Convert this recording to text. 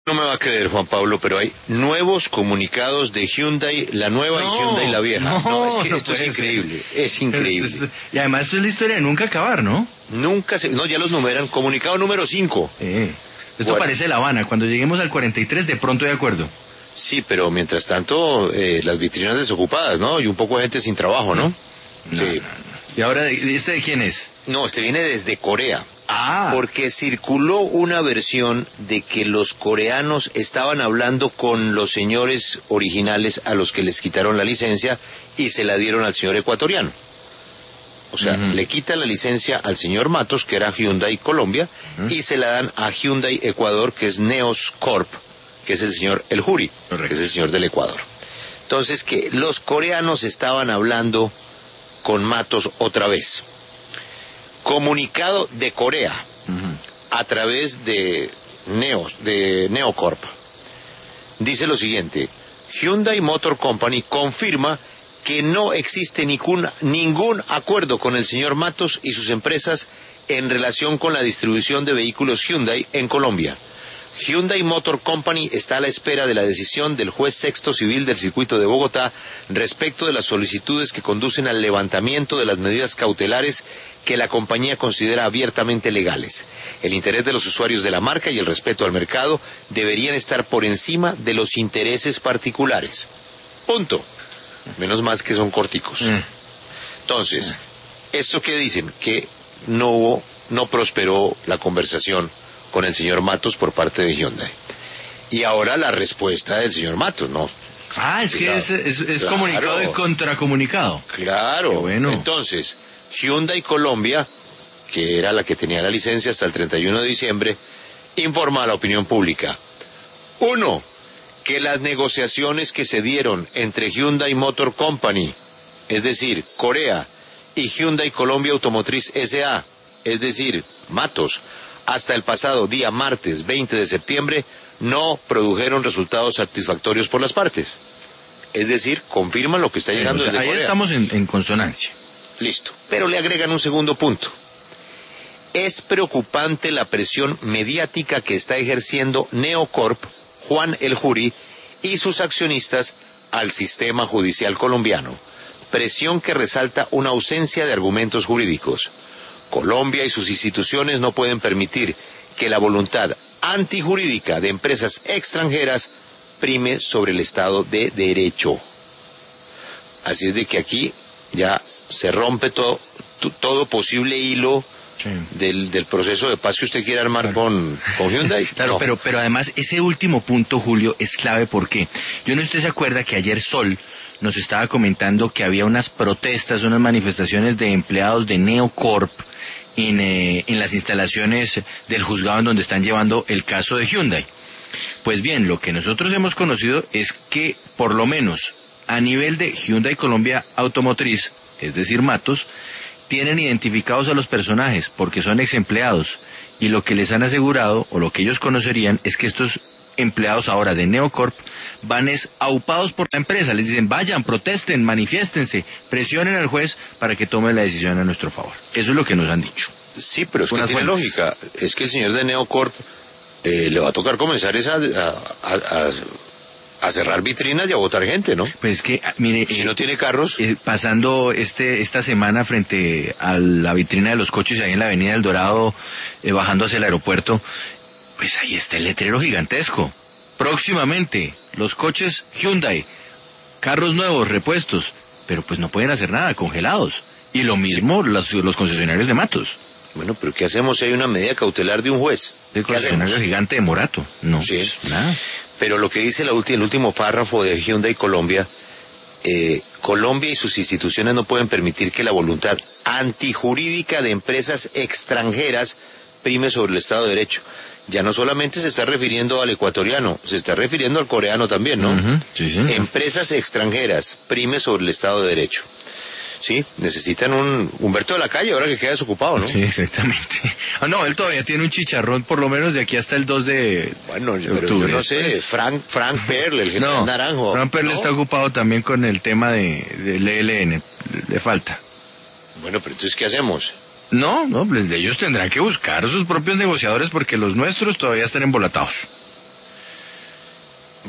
No me va a creer, Juan Pablo, pero hay nuevos comunicados de Hyundai, la nueva y Hyundai la vieja. Es que esto es increíble, es increíble. Y además esto es la historia de nunca acabar, ¿no? Ya los numeran. Comunicado número 5. Esto parece La Habana. Cuando lleguemos al 43, de pronto de acuerdo. Sí, pero mientras tanto, las vitrinas desocupadas, ¿no? Y un poco de gente sin trabajo, ¿no? Sí. ¿Y ahora este de quién es? No, este viene desde Corea. Ah. Porque circuló una versión de que los coreanos estaban hablando con los señores originales a los que les quitaron la licencia y se la dieron al señor ecuatoriano. O sea, le quitan la licencia al señor Matos, que era Hyundai Colombia, y se la dan a Hyundai Ecuador, que es Neos Corp, que es el señor El Juri, que es el señor del Ecuador. Entonces, que los coreanos estaban hablando con Matos otra vez. Comunicado de Corea a través de Neocorp. Dice lo siguiente: Hyundai Motor Company confirma que no existe ningún acuerdo con el señor Matos y sus empresas en relación con la distribución de vehículos Hyundai en Colombia. Hyundai Motor Company está a la espera de la decisión del juez sexto civil del circuito de Bogotá respecto de las solicitudes que conducen al levantamiento de las medidas cautelares que la compañía considera abiertamente legales. El interés de los usuarios de la marca y el respeto al mercado deberían estar por encima de los intereses particulares. Punto. Menos mal que son corticos. Entonces, ¿esto qué dicen? Que no prosperó la conversación con el señor Matos por parte de Hyundai. Y ahora la respuesta del señor Matos, ¿no? Es que es claro. Comunicado y contracomunicado. Claro. Qué bueno. Entonces, Hyundai Colombia, que era la que tenía la licencia hasta el 31 de diciembre, informa a la opinión pública. 1. Que las negociaciones que se dieron entre Hyundai Motor Company, es decir, Corea, y Hyundai Colombia Automotriz S.A., es decir, Matos, hasta el pasado día martes 20 de septiembre, no produjeron resultados satisfactorios por las partes. Es decir, confirman lo que está llegando desde Corea. Ahí estamos en consonancia. Listo. Pero le agregan un segundo punto. Es preocupante la presión mediática que está ejerciendo Neocorp, Juan El Juri, y sus accionistas al sistema judicial colombiano. Presión que resalta una ausencia de argumentos jurídicos. Colombia y sus instituciones no pueden permitir que la voluntad antijurídica de empresas extranjeras prime sobre el Estado de Derecho. Así es de que aquí ya se rompe todo posible hilo del proceso de paz que usted quiere armar con Hyundai. Claro, pero además ese último punto, Julio, es clave porque yo no sé si usted se acuerda que ayer Sol nos estaba comentando que había unas protestas, unas manifestaciones de empleados de Neocorp en las instalaciones del juzgado en donde están llevando el caso de Hyundai. Pues bien, lo que nosotros hemos conocido es que por lo menos a nivel de Hyundai Colombia Automotriz, es decir, Matos, tienen identificados a los personajes porque son ex empleados y lo que les han asegurado o lo que ellos conocerían es que estos empleados ahora de Neocorp van aupados por la empresa, les dicen vayan, protesten, manifiéstense, presionen al juez para que tome la decisión a nuestro favor. Eso es lo que nos han dicho. Sí, pero es que tiene lógica, es que el señor de Neocorp le va a tocar comenzar a cerrar vitrinas y a botar gente, ¿no? Pues que, mire... Si no tiene carros... pasando esta semana frente a la vitrina de los coches ahí en la avenida El Dorado, bajando hacia el aeropuerto, pues ahí está el letrero gigantesco. Próximamente, los coches Hyundai, carros nuevos, repuestos, pero pues no pueden hacer nada, congelados. Y lo mismo los concesionarios de Matos. Bueno, pero ¿qué hacemos si hay una medida cautelar de un juez? El concesionario gigante de Morato. No, sí. Pues, nada. Pero lo que dice el último párrafo de Hyundai Colombia, Colombia y sus instituciones no pueden permitir que la voluntad antijurídica de empresas extranjeras prime sobre el Estado de Derecho. Ya no solamente se está refiriendo al ecuatoriano, se está refiriendo al coreano también, ¿no? Sí. Empresas extranjeras prime sobre el Estado de Derecho. Sí, necesitan un Humberto de la Calle ahora que queda desocupado, ¿no? Sí, exactamente. No, él todavía tiene un chicharrón por lo menos de aquí hasta el 2 de octubre. Yo no sé, Frank Perl, el general Naranjo. Frank Perl está ocupado también con el tema del ELN, le falta. Bueno, pero entonces, ¿qué hacemos? No, pues ellos tendrán que buscar sus propios negociadores porque los nuestros todavía están embolatados.